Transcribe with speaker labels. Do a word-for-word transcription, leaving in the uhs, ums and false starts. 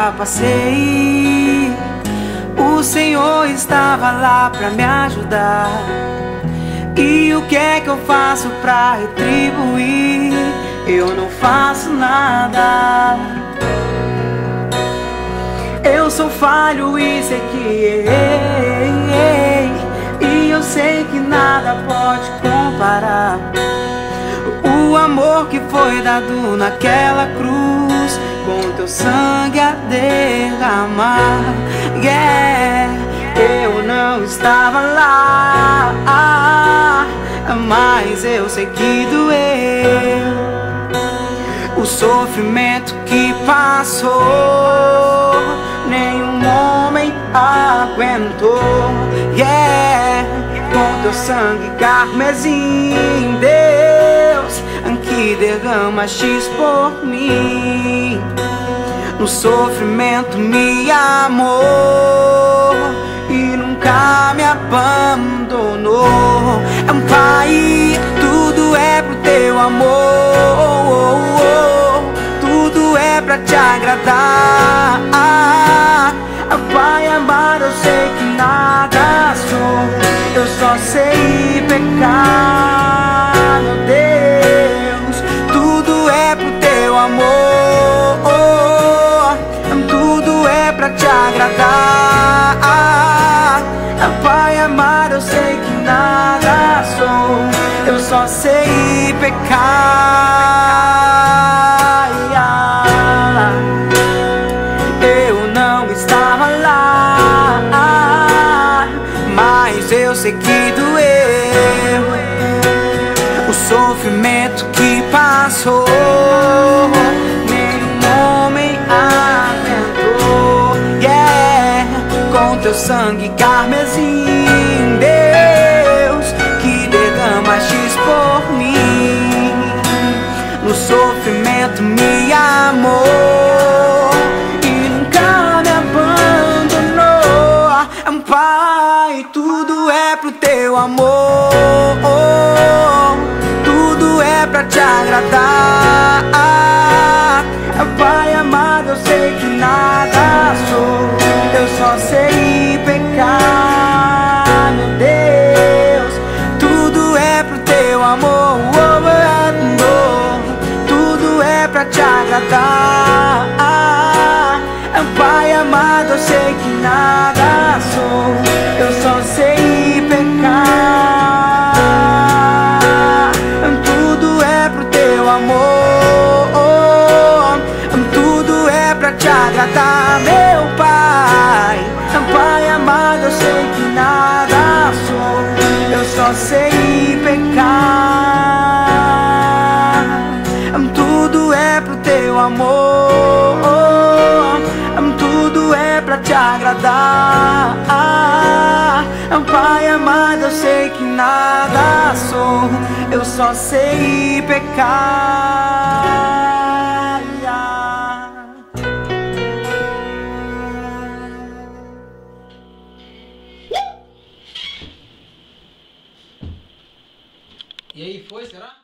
Speaker 1: já passei, o Senhor estava lá pra me ajudar. E o que é que eu faço pra retribuir? Eu não faço nada. Eu sou falho e sei que errei, e eu sei que nada pode comparar o amor que foi dado naquela cruz, com teu sangue a derramar. Yeah, eu não estava lá, mas eu sei que doeu o sofrimento que passou. Nenhum homem aguentou. Yeah, com teu sangue carmesim, Deus, que derramaste por mim. No sofrimento me amou e nunca me abandonou. É um Pai, tudo é pro teu amor, tudo é pra te agradar. Pai amado, eu sei que nada sou, eu só sei pecar, meu Deus. Tudo é pro teu amor, tudo é pra te agradar. Pai amado, eu sei que nada sou, eu só sei pecar. Eu não estava lá, mas eu sei que doeu o sofrimento que passou. Nenhum homem aguentou. Yeah, com teu sangue carmesim, Deus, que derramaste por mim. No sofrimento me amou e nunca me abandonou. Pai, tudo é pro teu amor, tudo é pra te agradar. Pai amado, eu sei que nada sou, eu só sei pecar, meu Deus. Tudo é pro teu amor, tudo é pra te agradar. Pai amado, eu sei que nada sou, eu só sei pecar. Tudo é pro teu amor, tudo é pra te agradar, meu Pai. Pai amado, eu sei que nada sou, eu só sei pecar. Tudo é pro teu amor, tudo é pra te agradar. Pai amado, eu sei que nada sou, eu só sei pecar.
Speaker 2: E aí, foi, será?